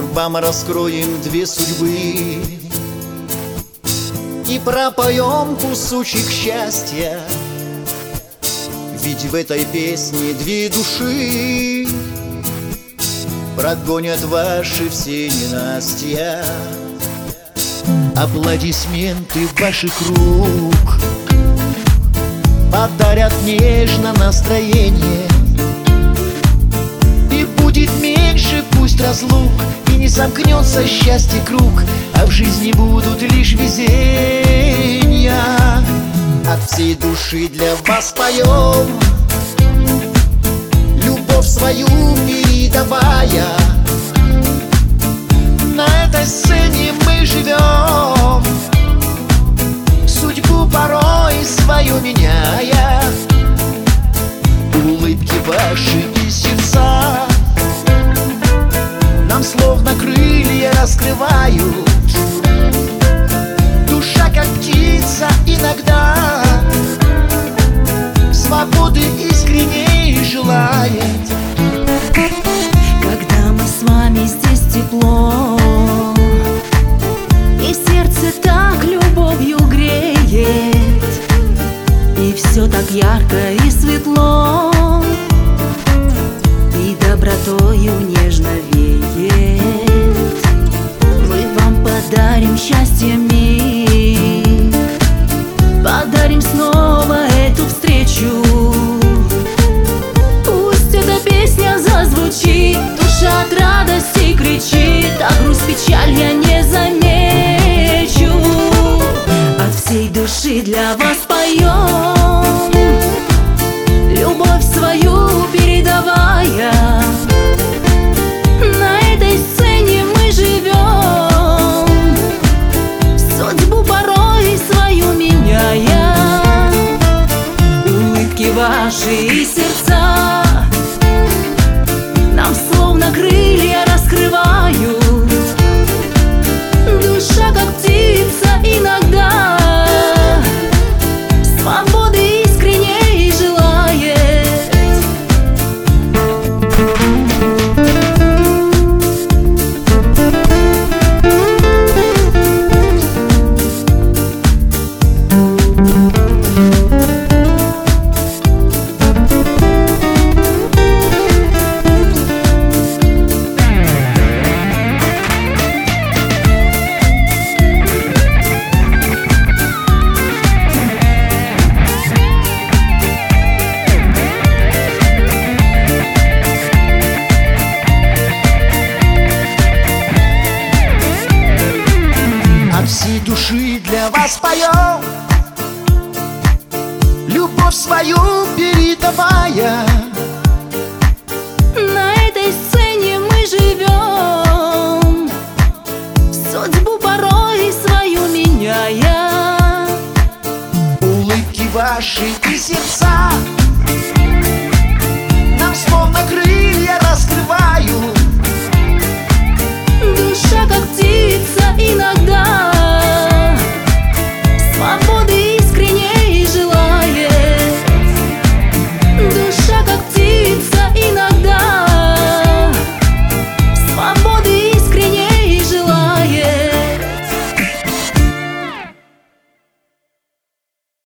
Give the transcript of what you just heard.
Вам раскроем две судьбы и пропоем кусочек счастья. Ведь в этой песне две души прогонят ваши все ненастья. Аплодисменты ваших рук подарят нежно настроение. И будет меньше пусть разлук, и не замкнется счастье круг, а в жизни будут лишь везения. От всей души для вас поем, любовь свою передавая. На этой сцене мы живем, судьбу порой свою меняя. Улыбки ваши и сердца нам словно крылья раскрывают. Душа, как птица, иногда свободы искренней желает. Когда мы с вами здесь тепло, и сердце так любовью греет, и все так ярко и светло, и добротою нежно веет. Мы вам подарим счастье миг, подарим снова эту встречу. Пусть эта песня зазвучит, душа от радости кричит, а грусть, печаль я не замечу. От всей души для вас поем, любовь свою передавая. На этой сцене мы живем, судьбу порой свою меняя. Улыбки ваши и сердца нам словно крылья раскрывают. Душа, как птица, иногда свободы искренней желает. От всей души для вас поем, любовь свою передавая. На этой сцене мы живем, судьбу порой свою меняя. Улыбки ваши и сердца нам словно крылья раскрывают. Душа, как птица, иногда